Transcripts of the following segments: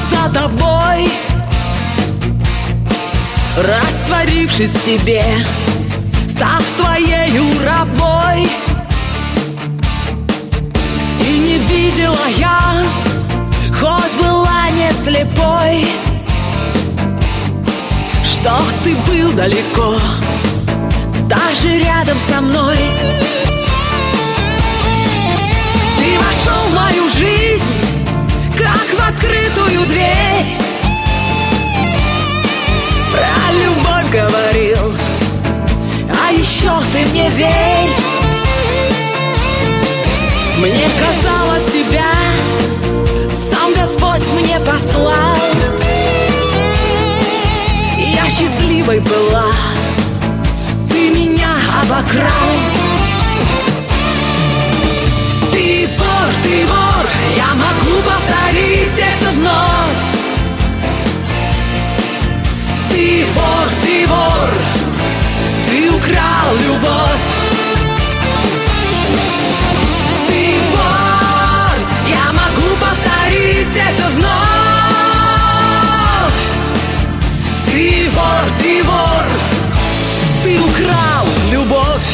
за тобой, растворившись в тебе, став твоею рабой. И не видела я, хоть была не слепой, что ты был далеко, даже рядом со мной. Ты вошел в мою жизнь, как в открытую дверь. Про любовь говорил, а еще ты мне верь. Мне казалось, тебя сам Господь мне послал. Я счастливой была, ты меня обокрал. Ты вор, я могу повторить это вновь. Ты вор, ты украл любовь. Ты вор, я могу повторить это вновь. Ты вор, ты украл любовь.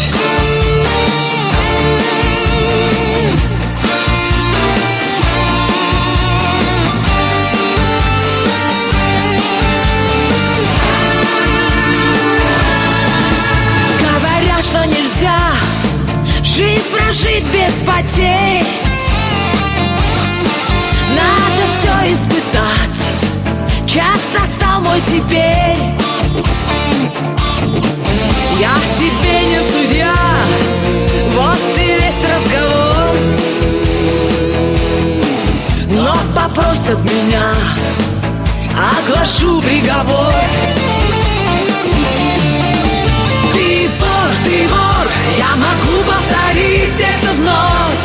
Жизнь прожить без потерь, надо все испытать. Час настал мой теперь. Я тебе не судья, вот и весь разговор. Но попросят меня, оглашу приговор. Ты вор, я могу повторить это вновь.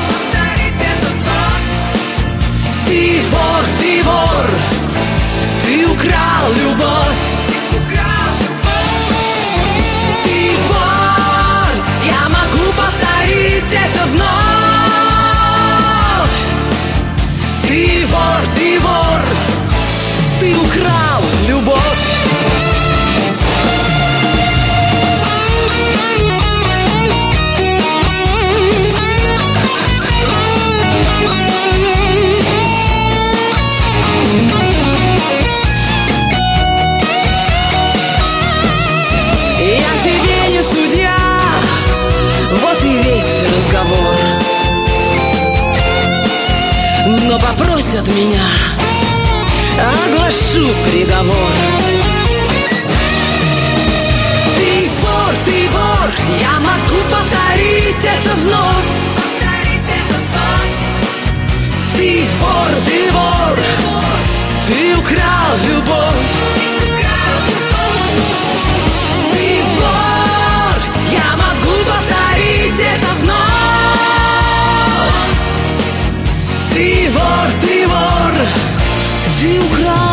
Ты вор, ты украл любовь. Ты вор, я могу повторить это вновь. Ты вор, ты украл любовь. Но попросят меня, оглашу приговор. Ты вор, я могу повторить это вновь. Ты вор, ты украл любовь. Ты вор, я могу повторить это вновь. Ты вор, ты украл.